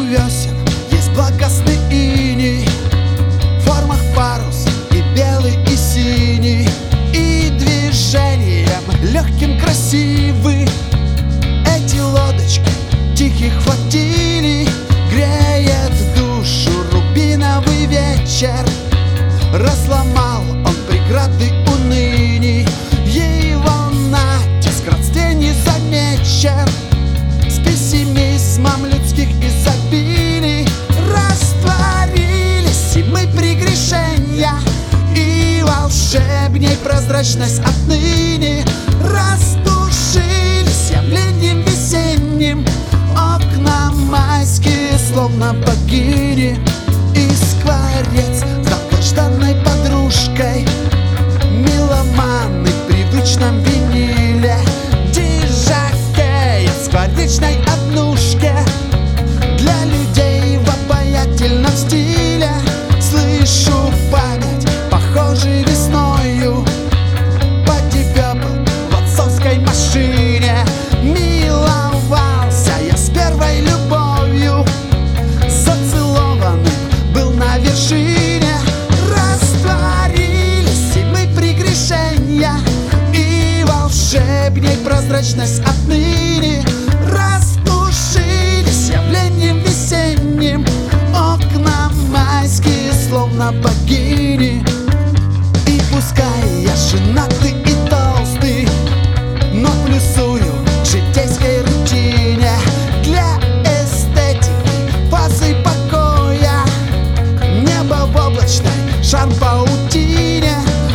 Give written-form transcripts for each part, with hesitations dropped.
весен есть благостный иней, в формах парус и белый, и синий, и движением легким красивый. Эти лодочки тихих флотилий греет душу рубиновый вечер. Разломал он преграды уныний, его натиск родстве не замечен. С пессимизмом людских изобилий растворились и мы прегрешения, и волшебней прозрачность отныне растушились явлением весенним. Окна майские словно богини, и скворец с долгожданной подружкой, меломаны в привычном виниле, дижакея в скворечной однушке. Для людей в обаятельном стиле слышу память, похожей весною. По тебе был в отцовской машине, миловался я с первой любовью, зацелованный был на вершине. Растворились и мы прегрешения, и волшебней прозрачность отныне растушились явлением весенним. Окна майские словно богини, и пускай я женатый и толстый, но плюсую к житейской рутине. Для эстетики фазы покоя, небо в облачной шар паутине,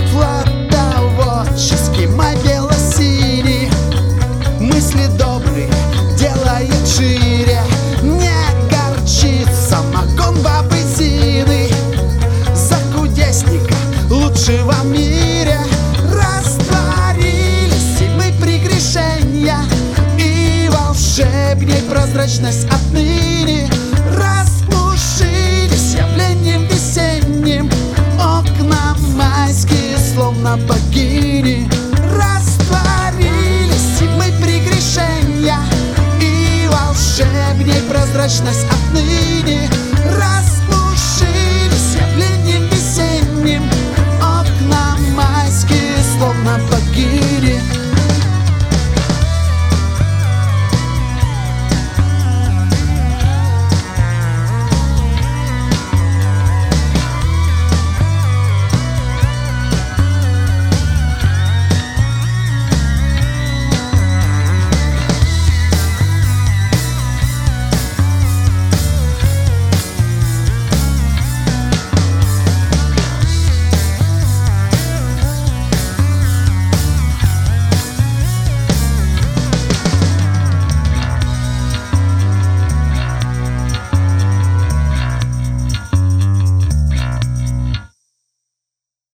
флотоводческий май бело-синий, мысли добрые делает шире, не горчит самогон бабы Зины, за кудесника лучшего в мире. Растворились и мы прегрешения, и волшебней прозрачность отныне растушились явлением весенним. Окна майские словно богини растворились и мы прегрешения, и волшебней прозрачность отныне